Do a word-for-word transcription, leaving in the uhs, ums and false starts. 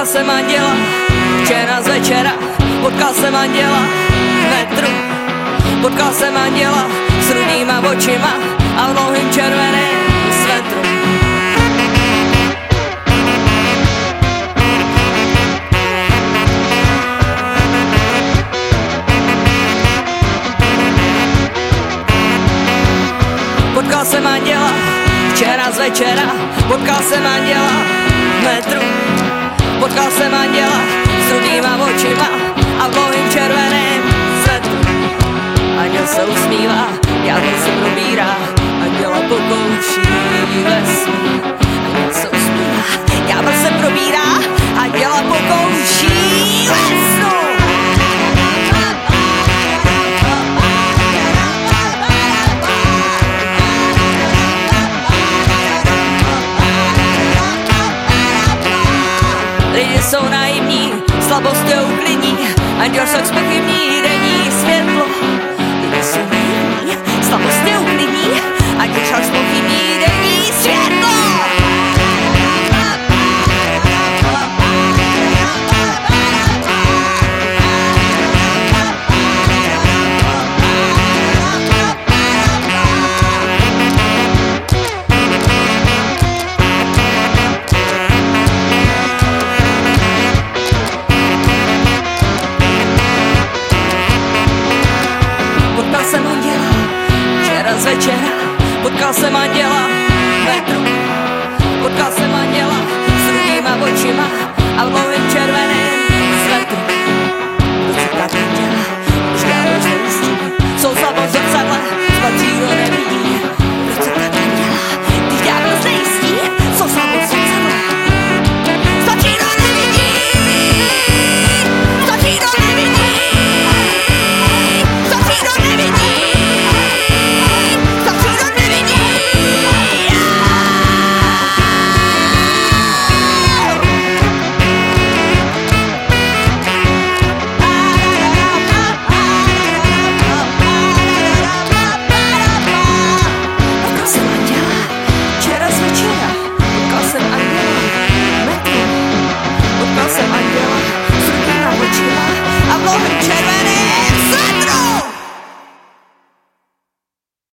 jsem anděla, včera z večera, potkal jsem anděla v metru. Potkal jsem anděla s rudýma očima a v dlouhým červeným svetru. Potkal jsem anděla, včera z večera, potkal jsem anděla v metru. Potkal jsem anděla s rudýma očima a v dlouhým červeným svetru. Anděl se usmívá, ďábel se probírá, anděla pokouší ve snu. Anděl se usmívá, ďábel se probírá, anděla pokouší ve snu. Lidi jsou naivní, slabost je uklidní, anděl však zpochybní denní světlo. Lidi jsou naivní, slabost je uklidní, anděl však zpochybní denní světlo. Potkal jsem anděla, včera z večera, potkal jsem anděla v metru. Potkal jsem anděla s rudýma očima a v dlouhým červeným